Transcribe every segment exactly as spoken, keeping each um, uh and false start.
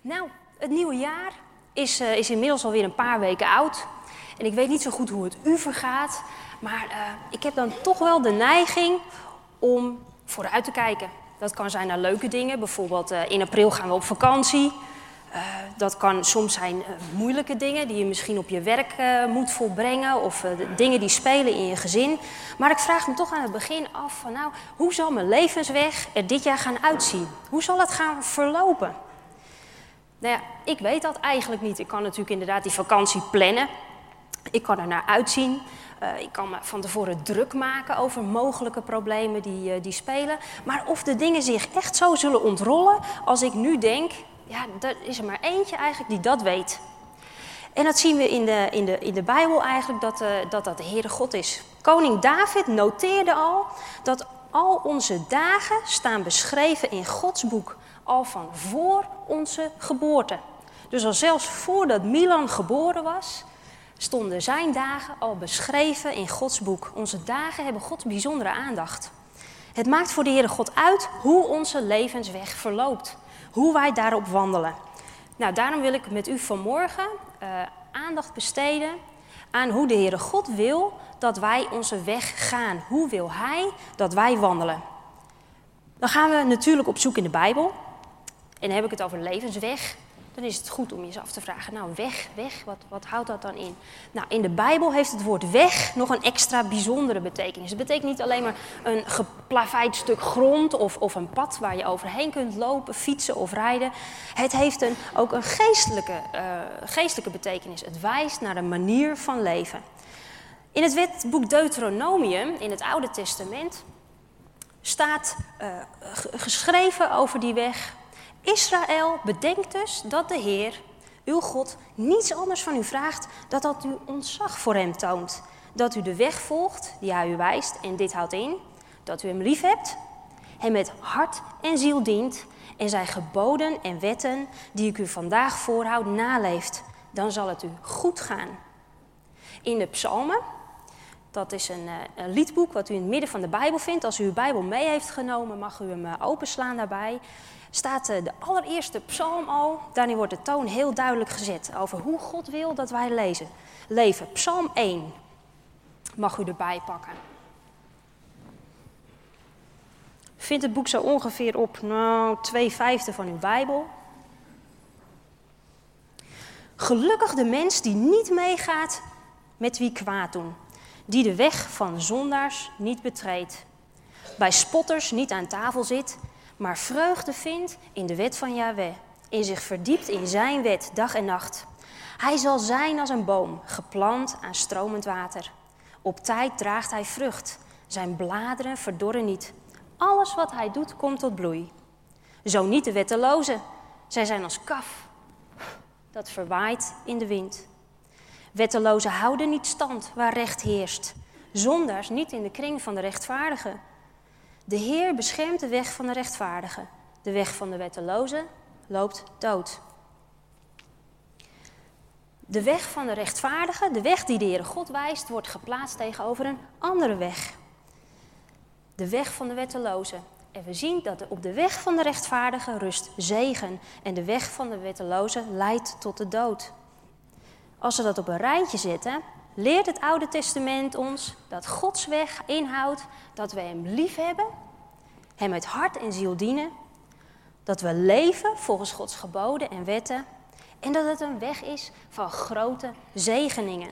Nou, het nieuwe jaar is, uh, is inmiddels alweer een paar weken oud. En ik weet niet zo goed hoe het u vergaat. Maar uh, ik heb dan toch wel de neiging om vooruit te kijken. Dat kan zijn naar leuke dingen. Bijvoorbeeld uh, in april gaan we op vakantie. Uh, dat kan soms zijn uh, moeilijke dingen die je misschien op je werk uh, moet volbrengen. Of uh, de dingen die spelen in je gezin. Maar ik vraag me toch aan het begin af van nou, hoe zal mijn levensweg er dit jaar gaan uitzien? Hoe zal het gaan verlopen? Nou ja, ik weet dat eigenlijk niet. Ik kan natuurlijk inderdaad die vakantie plannen. Ik kan er naar uitzien. Uh, ik kan me van tevoren druk maken over mogelijke problemen die, uh, die spelen. Maar of de dingen zich echt zo zullen ontrollen als ik nu denk, ja, er is er maar eentje eigenlijk die dat weet. En dat zien we in de, in de, in de Bijbel eigenlijk, dat, uh, dat dat de Heere God is. Koning David noteerde al dat al onze dagen staan beschreven in Gods boek. Al van voor onze geboorte. Dus al zelfs voordat Milan geboren was, stonden zijn dagen al beschreven in Gods boek. Onze dagen hebben Gods bijzondere aandacht. Het maakt voor de Heere God uit hoe onze levensweg verloopt. Hoe wij daarop wandelen. Nou, daarom wil ik met u vanmorgen uh, aandacht besteden aan hoe de Heere God wil dat wij onze weg gaan. Hoe wil Hij dat wij wandelen? Dan gaan we natuurlijk op zoek in de Bijbel. En dan heb ik het over levensweg. Dan is het goed om je af te vragen, nou weg, weg, wat, wat houdt dat dan in? Nou, in de Bijbel heeft het woord weg nog een extra bijzondere betekenis. Het betekent niet alleen maar een geplaveid stuk grond of, of een pad waar je overheen kunt lopen, fietsen of rijden. Het heeft een, ook een geestelijke, uh, geestelijke betekenis. Het wijst naar een manier van leven. In het wetboek Deuteronomium, in het Oude Testament, staat uh, g- geschreven over die weg: Israël, bedenk dus dat de Heer, uw God, niets anders van u vraagt dan dat u ontzag voor hem toont. Dat u de weg volgt die hij u wijst, en dit houdt in, dat u hem lief hebt, hem met hart en ziel dient en zijn geboden en wetten die ik u vandaag voorhoud naleeft. Dan zal het u goed gaan. In de Psalmen, dat is een, een liedboek wat u in het midden van de Bijbel vindt. Als u uw Bijbel mee heeft genomen, mag u hem openslaan daarbij. Staat de allereerste psalm al, daarin wordt de toon heel duidelijk gezet over hoe God wil dat wij lezen. leven. Psalm één mag u erbij pakken. Vindt het boek zo ongeveer op nou, twee vijfde van uw Bijbel. Gelukkig de mens die niet meegaat met wie kwaad doen, die de weg van zondaars niet betreedt, bij spotters niet aan tafel zit, maar vreugde vindt in de wet van Jahweh, in zich verdiept in zijn wet dag en nacht. Hij zal zijn als een boom, geplant aan stromend water. Op tijd draagt hij vrucht, zijn bladeren verdorren niet. Alles wat hij doet komt tot bloei. Zo niet de wettelozen, zij zijn als kaf, dat verwaait in de wind. Wettelozen houden niet stand waar recht heerst, zondaars niet in de kring van de rechtvaardigen. De Heer beschermt de weg van de rechtvaardigen. De weg van de wettelozen loopt dood. De weg van de rechtvaardigen, de weg die de Heere God wijst, wordt geplaatst tegenover een andere weg. De weg van de wettelozen. En we zien dat op de weg van de rechtvaardigen rust zegen. En de weg van de wettelozen leidt tot de dood. Als we dat op een rijtje zetten, leert het Oude Testament ons dat Gods weg inhoudt dat we hem lief hebben, hem met hart en ziel dienen, dat we leven volgens Gods geboden en wetten en dat het een weg is van grote zegeningen.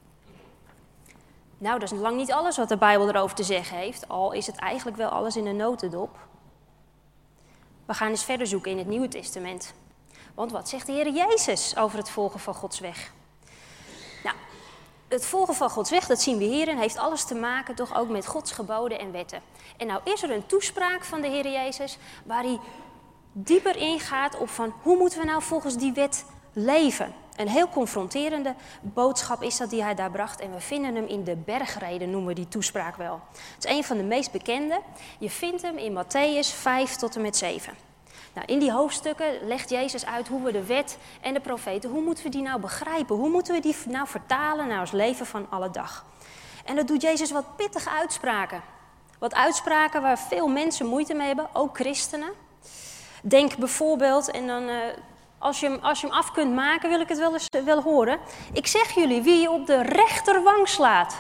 Nou, dat is lang niet alles wat de Bijbel erover te zeggen heeft, al is het eigenlijk wel alles in een notendop. We gaan eens verder zoeken in het Nieuwe Testament. Want wat zegt de Heer Jezus over het volgen van Gods weg? Nou, het volgen van Gods weg, dat zien we hierin, heeft alles te maken toch ook met Gods geboden en wetten. En nou is er een toespraak van de Heer Jezus waar hij dieper ingaat op van hoe moeten we nou volgens die wet leven. Een heel confronterende boodschap is dat die hij daar bracht en we vinden hem in de bergreden, noemen we die toespraak wel. Het is een van de meest bekende. Je vindt hem in Mattheüs vijf tot en met zeven. Nou, in die hoofdstukken legt Jezus uit hoe we de wet en de profeten, hoe moeten we die nou begrijpen? Hoe moeten we die nou vertalen naar ons leven van alle dag? En dat doet Jezus wat pittige uitspraken. Wat uitspraken waar veel mensen moeite mee hebben, ook christenen. Denk bijvoorbeeld, en dan uh, Als je, hem, als je hem af kunt maken, wil ik het wel eens wel horen. Ik zeg jullie, wie je op de rechterwang slaat,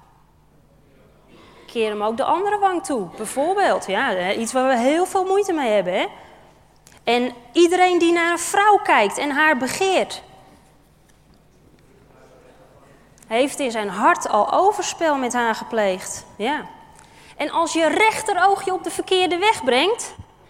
keer hem ook de andere wang toe. Bijvoorbeeld, ja, iets waar we heel veel moeite mee hebben. Hè? En iedereen die naar een vrouw kijkt en haar begeert, heeft in zijn hart al overspel met haar gepleegd. Ja. En als je rechteroog je op de verkeerde weg brengt,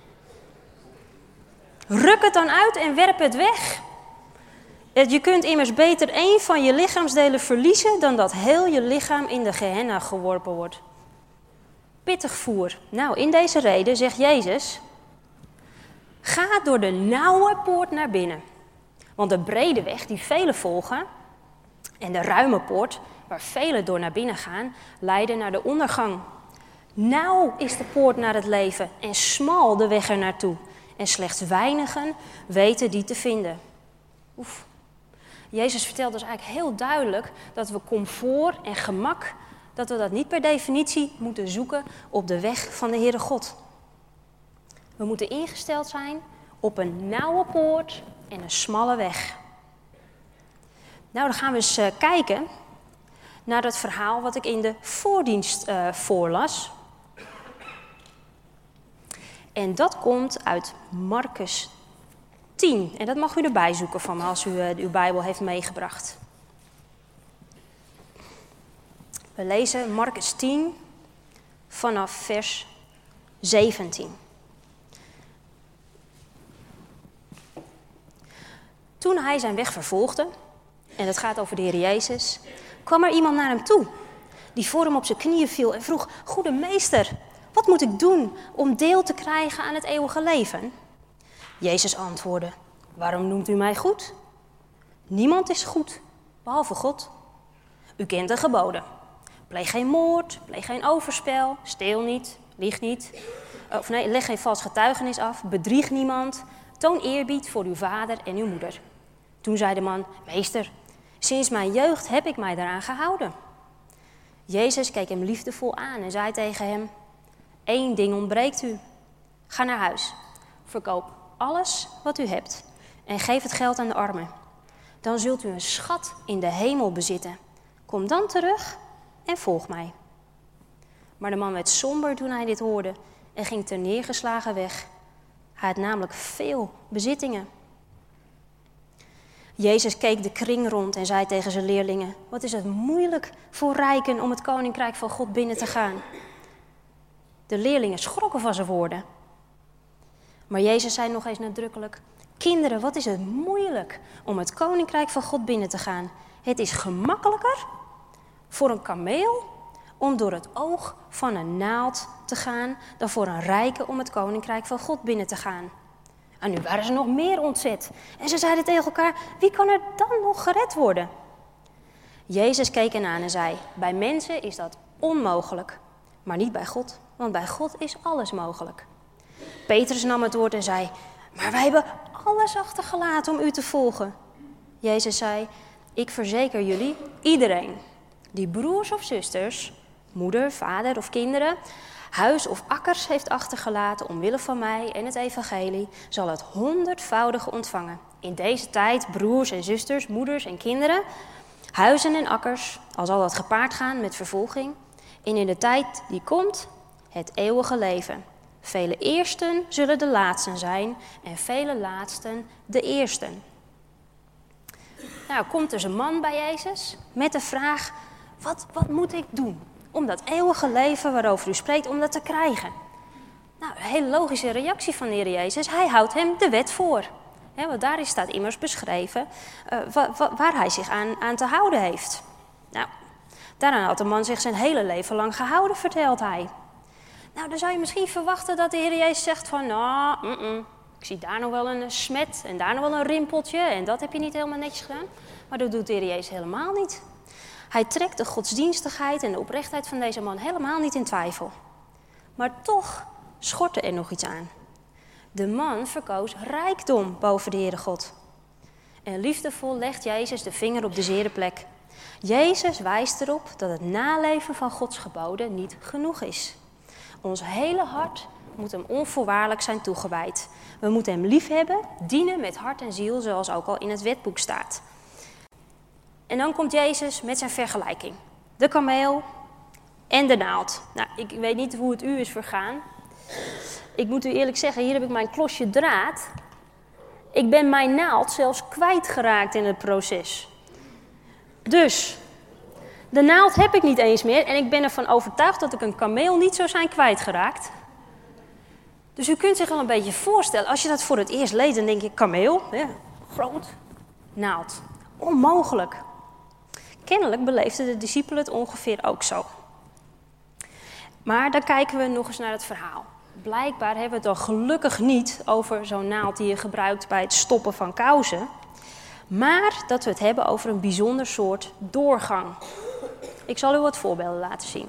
ruk het dan uit en werp het weg. Je kunt immers beter één van je lichaamsdelen verliezen dan dat heel je lichaam in de Gehenna geworpen wordt. Pittig voer. Nou, in deze reden zegt Jezus, ga door de nauwe poort naar binnen. Want de brede weg die velen volgen en de ruime poort waar velen door naar binnen gaan, leiden naar de ondergang. Nauw is de poort naar het leven en smal de weg er naartoe. En slechts weinigen weten die te vinden. Oef. Jezus vertelt dus eigenlijk heel duidelijk dat we comfort en gemak, dat we dat niet per definitie moeten zoeken op de weg van de Heere God. We moeten ingesteld zijn op een nauwe poort en een smalle weg. Nou, dan gaan we eens uh, kijken naar dat verhaal wat ik in de voordienst uh, voorlas. En dat komt uit Marcus tien. En dat mag u erbij zoeken van me als u uh, uw Bijbel heeft meegebracht. We lezen Marcus tien vanaf vers zeventien. Toen hij zijn weg vervolgde, en het gaat over de Heer Jezus, kwam er iemand naar hem toe, die voor hem op zijn knieën viel en vroeg, goede meester, wat moet ik doen om deel te krijgen aan het eeuwige leven? Jezus antwoordde, waarom noemt u mij goed? Niemand is goed, behalve God. U kent de geboden. Pleeg geen moord, pleeg geen overspel, steel niet, lieg niet. Of nee, leg geen vals getuigenis af, bedrieg niemand. Toon eerbied voor uw vader en uw moeder. Toen zei de man, meester, sinds mijn jeugd heb ik mij daaraan gehouden. Jezus keek hem liefdevol aan en zei tegen hem, Eén ding ontbreekt u. Ga naar huis, verkoop alles wat u hebt en geef het geld aan de armen. Dan zult u een schat in de hemel bezitten. Kom dan terug en volg mij. Maar de man werd somber toen hij dit hoorde en ging terneergeslagen weg. Hij had namelijk veel bezittingen. Jezus keek de kring rond en zei tegen zijn leerlingen, wat is het moeilijk voor rijken om het koninkrijk van God binnen te gaan. De leerlingen schrokken van zijn woorden. Maar Jezus zei nog eens nadrukkelijk, kinderen, wat is het moeilijk om het koninkrijk van God binnen te gaan. Het is gemakkelijker voor een kameel om door het oog van een naald te gaan dan voor een rijke om het koninkrijk van God binnen te gaan. En nu waren ze nog meer ontzet. En ze zeiden tegen elkaar, wie kan er dan nog gered worden? Jezus keek hen aan en zei, bij mensen is dat onmogelijk, maar niet bij God, want bij God is alles mogelijk. Petrus nam het woord en zei, maar wij hebben alles achtergelaten om u te volgen. Jezus zei, ik verzeker jullie, iedereen die broers of zusters, moeder, vader of kinderen, huis of akkers heeft achtergelaten omwille van mij en het evangelie, zal het honderdvoudige ontvangen. In deze tijd broers en zusters, moeders en kinderen, huizen en akkers, al zal dat gepaard gaan met vervolging. En in de tijd die komt, het eeuwige leven. Vele eersten zullen de laatsten zijn en vele laatsten de eersten. Nou, komt dus een man bij Jezus met de vraag, wat, wat moet ik doen om dat eeuwige leven waarover u spreekt, om dat te krijgen? Nou, een hele logische reactie van de Heer Jezus. Hij houdt hem de wet voor. He, want daarin staat immers beschreven uh, wa, wa, waar hij zich aan, aan te houden heeft. Nou, daaraan had de man zich zijn hele leven lang gehouden, vertelt hij. Nou, dan zou je misschien verwachten dat de Heer Jezus zegt van, nou, mm-mm, ik zie daar nog wel een smet en daar nog wel een rimpeltje en dat heb je niet helemaal netjes gedaan. Maar dat doet de Heer Jezus helemaal niet. Hij trekt de godsdienstigheid en de oprechtheid van deze man helemaal niet in twijfel. Maar toch schortte er nog iets aan. De man verkoos rijkdom boven de Heere God. En liefdevol legt Jezus de vinger op de zere plek. Jezus wijst erop dat het naleven van Gods geboden niet genoeg is. Ons hele hart moet hem onvoorwaardelijk zijn toegewijd. We moeten hem liefhebben, dienen met hart en ziel, zoals ook al in het wetboek staat. En dan komt Jezus met zijn vergelijking. De kameel en de naald. Nou, ik weet niet hoe het u is vergaan. Ik moet u eerlijk zeggen, hier heb ik mijn klosje draad. Ik ben mijn naald zelfs kwijtgeraakt in het proces. Dus, de naald heb ik niet eens meer en ik ben ervan overtuigd dat ik een kameel niet zou zijn kwijtgeraakt. Dus u kunt zich wel een beetje voorstellen, als je dat voor het eerst leest, dan denk je, kameel, ja, groot, naald. Onmogelijk. Kennelijk beleefden de discipelen het ongeveer ook zo. Maar dan kijken we nog eens naar het verhaal. Blijkbaar hebben we het dan gelukkig niet over zo'n naald die je gebruikt bij het stoppen van kousen. Maar dat we het hebben over een bijzonder soort doorgang. Ik zal u wat voorbeelden laten zien.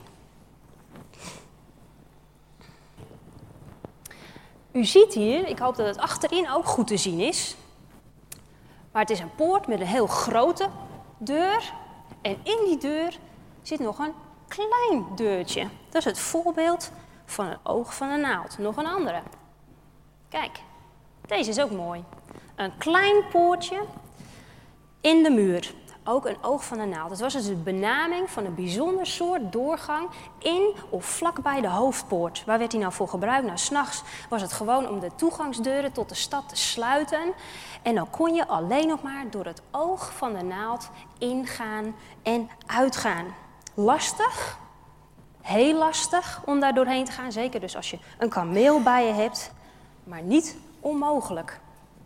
U ziet hier, ik hoop dat het achterin ook goed te zien is. Maar het is een poort met een heel grote deur. En in die deur zit nog een klein deurtje. Dat is het voorbeeld van een oog van een naald. Nog een andere. Kijk, deze is ook mooi. Een klein poortje in de muur. Ook een oog van een naald. Het was dus de benaming van een bijzonder soort doorgang in of vlakbij de hoofdpoort. Waar werd die nou voor gebruikt? Nou, 's nachts was het gewoon om de toegangsdeuren tot de stad te sluiten. En dan kon je alleen nog maar door het oog van de naald ingaan en uitgaan. Lastig, heel lastig om daar doorheen te gaan. Zeker dus als je een kameel bij je hebt, maar niet onmogelijk.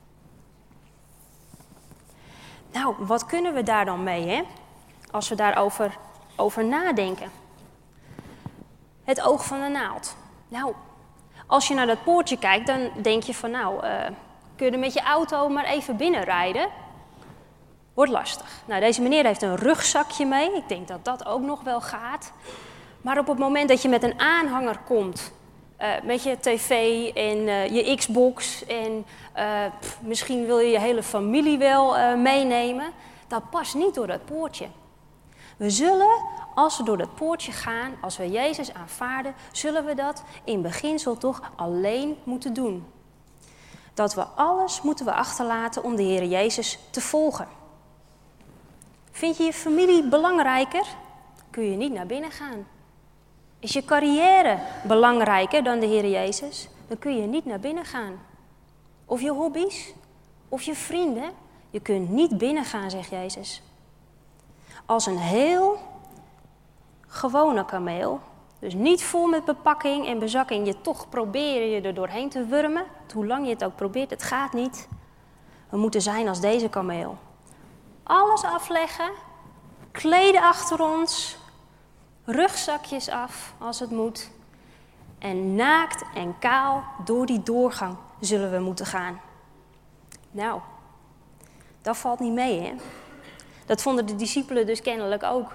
Nou, wat kunnen we daar dan mee, hè? Als we daarover over nadenken. Het oog van de naald. Nou, als je naar dat poortje kijkt, dan denk je van nou, uh, kun je er met je auto maar even binnenrijden? Wordt lastig. Nou, deze meneer heeft een rugzakje mee. Ik denk dat dat ook nog wel gaat. Maar op het moment dat je met een aanhanger komt, uh, met je tv en uh, je Xbox en uh, pff, misschien wil je je hele familie wel uh, meenemen, dat past niet door dat poortje. We zullen, als we door dat poortje gaan, als we Jezus aanvaarden, zullen we dat in beginsel toch alleen moeten doen. Dat we alles moeten we achterlaten om de Heer Jezus te volgen. Vind je je familie belangrijker? Kun je niet naar binnen gaan. Is je carrière belangrijker dan de Heer Jezus? Dan kun je niet naar binnen gaan. Of je hobby's, of je vrienden. Je kunt niet binnen gaan, zegt Jezus. Als een heel gewone kameel, dus niet vol met bepakking en bezakking, je toch probeer je er doorheen te wurmen. Hoe lang je het ook probeert, het gaat niet. We moeten zijn als deze kameel. Alles afleggen, kleden achter ons, rugzakjes af als het moet. En naakt en kaal door die doorgang zullen we moeten gaan. Nou, dat valt niet mee, hè? Dat vonden de discipelen dus kennelijk ook.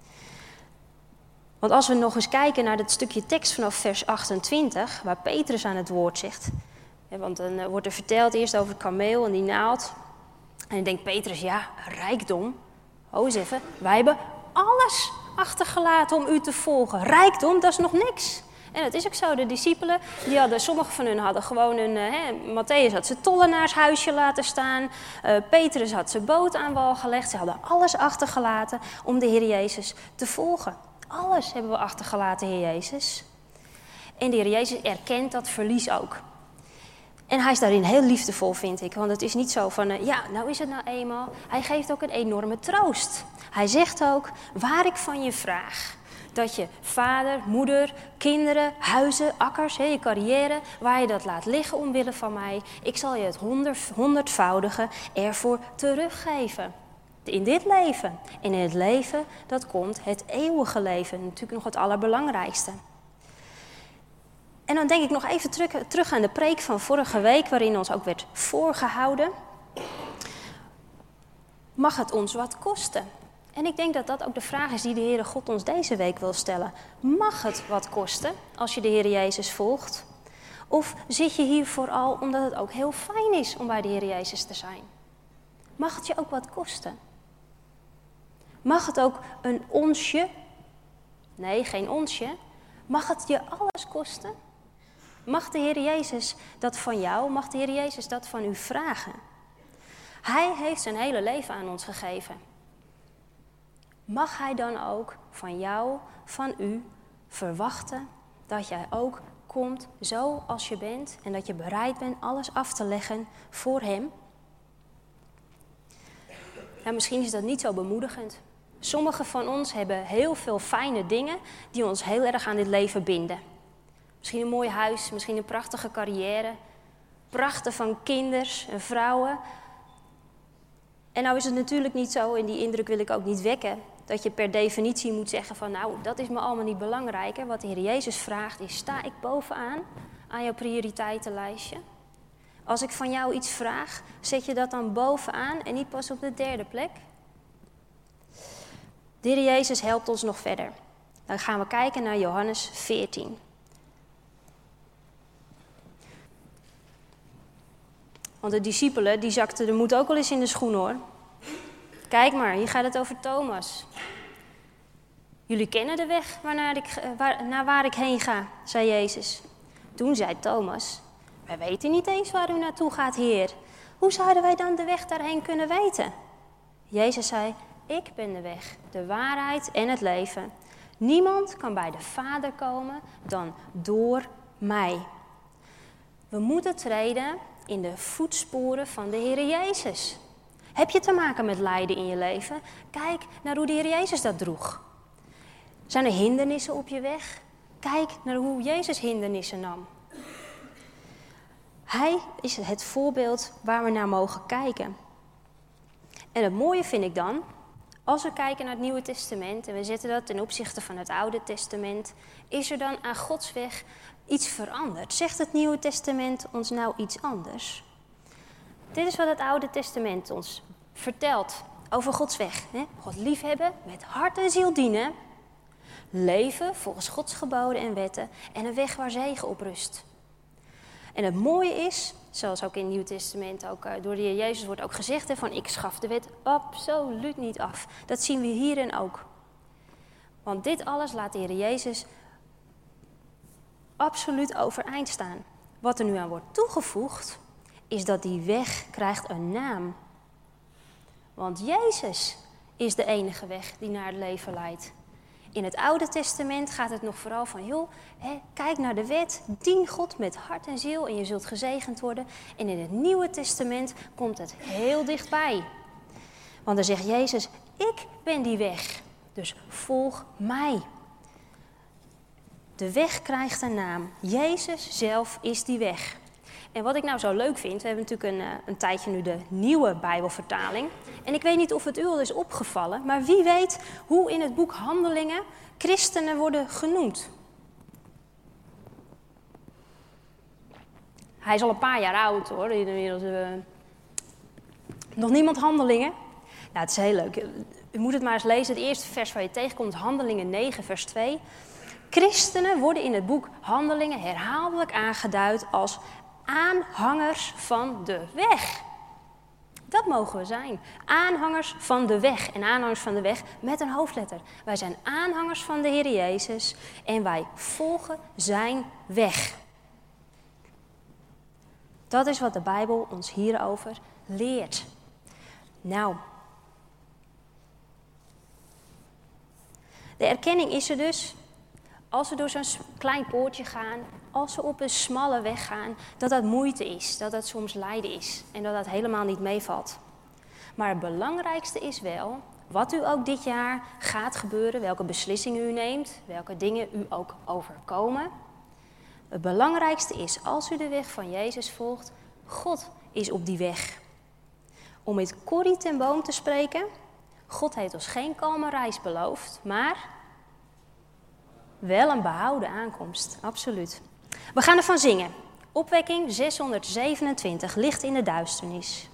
Want als we nog eens kijken naar dat stukje tekst vanaf vers achtentwintig, waar Petrus aan het woord zegt. Want dan wordt er verteld eerst over het kameel en die naald. En dan denkt Petrus, ja, rijkdom. Ho eens even, wij hebben alles achtergelaten om u te volgen. Rijkdom, dat is nog niks. En dat is ook zo. De discipelen, die hadden, sommigen van hun hadden gewoon een... Hè, Matthäus had zijn tollenaarshuisje laten staan. Uh, Petrus had zijn boot aan wal gelegd. Ze hadden alles achtergelaten om de Heer Jezus te volgen. Alles hebben we achtergelaten, Heer Jezus. En de Heer Jezus erkent dat verlies ook. En hij is daarin heel liefdevol, vind ik. Want het is niet zo van, uh, ja, nou is het nou eenmaal. Hij geeft ook een enorme troost. Hij zegt ook, waar ik van je vraag... dat je vader, moeder, kinderen, huizen, akkers, he, je carrière... waar je dat laat liggen omwille van mij... ik zal je het honderd, honderdvoudige ervoor teruggeven. In dit leven. En in het leven, dat komt het eeuwige leven. Natuurlijk nog het allerbelangrijkste. En dan denk ik nog even terug, terug aan de preek van vorige week... waarin ons ook werd voorgehouden. Mag het ons wat kosten? En ik denk dat dat ook de vraag is die de Heere God ons deze week wil stellen. Mag het wat kosten als je de Heer Jezus volgt? Of zit je hier vooral omdat het ook heel fijn is om bij de Heer Jezus te zijn? Mag het je ook wat kosten? Mag het ook een onsje? Nee, geen onsje. Mag het je alles kosten? Mag de Heer Jezus dat van jou? Mag de Heer Jezus dat van u vragen? Hij heeft zijn hele leven aan ons gegeven. Mag hij dan ook van jou, van u, verwachten dat jij ook komt zo als je bent en dat je bereid bent alles af te leggen voor hem? Nou, misschien is dat niet zo bemoedigend. Sommigen van ons hebben heel veel fijne dingen die ons heel erg aan dit leven binden. Misschien een mooi huis, misschien een prachtige carrière, prachten van kinders en vrouwen. En nou is het natuurlijk niet zo, en die indruk wil ik ook niet wekken, dat je per definitie moet zeggen van nou, dat is me allemaal niet belangrijk. Hè. Wat de Heer Jezus vraagt is, sta ik bovenaan aan jouw prioriteitenlijstje? Als ik van jou iets vraag, zet je dat dan bovenaan en niet pas op de derde plek? De Heer Jezus helpt ons nog verder. Dan gaan we kijken naar Johannes veertien. Want de discipelen, die zakten de moed ook wel eens in de schoen hoor. Kijk maar, hier gaat het over Thomas. Jullie kennen de weg waarnaar ik, waar, naar waar ik heen ga, zei Jezus. Toen zei Thomas, wij weten niet eens waar u naartoe gaat, Heer. Hoe zouden wij dan de weg daarheen kunnen weten? Jezus zei, ik ben de weg, de waarheid en het leven. Niemand kan bij de Vader komen dan door mij. We moeten treden in de voetsporen van de Heer Jezus. Heb je te maken met lijden in je leven? Kijk naar hoe de Heer Jezus dat droeg. Zijn er hindernissen op je weg? Kijk naar hoe Jezus hindernissen nam. Hij is het voorbeeld waar we naar mogen kijken. En het mooie vind ik dan, als we kijken naar het Nieuwe Testament en we zetten dat ten opzichte van het Oude Testament, is er dan aan Gods weg iets veranderd? Zegt het Nieuwe Testament ons nou iets anders? Dit is wat het Oude Testament ons vertelt over Gods weg. Hè? God liefhebben, met hart en ziel dienen, leven volgens Gods geboden en wetten en een weg waar zegen op rust. En het mooie is, zoals ook in het Nieuw Testament ook, uh, door de Heer Jezus wordt ook gezegd, hè, van ik schaf de wet absoluut niet af. Dat zien we hierin ook. Want dit alles laat de Heer Jezus absoluut overeind staan. Wat er nu aan wordt toegevoegd, is dat die weg krijgt een naam. Want Jezus is de enige weg die naar het leven leidt. In het Oude Testament gaat het nog vooral van, joh, hè, kijk naar de wet, dien God met hart en ziel en je zult gezegend worden. En in het Nieuwe Testament komt het heel dichtbij. Want dan zegt Jezus, ik ben die weg, dus volg mij. De weg krijgt een naam. Jezus zelf is die weg. En wat ik nou zo leuk vind, we hebben natuurlijk een, een tijdje nu de nieuwe Bijbelvertaling. En ik weet niet of het u al is opgevallen, maar wie weet hoe in het boek Handelingen christenen worden genoemd. Hij is al een paar jaar oud hoor, inmiddels uh, nog niemand Handelingen. Nou, het is heel leuk. U moet het maar eens lezen. Het eerste vers waar je tegenkomt, Handelingen negen, vers twee. Christenen worden in het boek Handelingen herhaaldelijk aangeduid als aanhangers van de weg. Dat mogen we zijn. Aanhangers van de weg. En aanhangers van de weg met een hoofdletter. Wij zijn aanhangers van de Heer Jezus en wij volgen zijn weg. Dat is wat de Bijbel ons hierover leert. Nou, de erkenning is er dus, als we door zo'n klein poortje gaan, als we op een smalle weg gaan, dat dat moeite is, dat dat soms lijden is en dat dat helemaal niet meevalt. Maar het belangrijkste is wel, wat u ook dit jaar gaat gebeuren, welke beslissingen u neemt, welke dingen u ook overkomen. Het belangrijkste is, als u de weg van Jezus volgt, God is op die weg. Om met Corrie ten Boom te spreken, God heeft ons geen kalme reis beloofd, maar wel een behouden aankomst, absoluut. We gaan ervan zingen. Opwekking zeshonderdzevenentwintig, licht in de duisternis.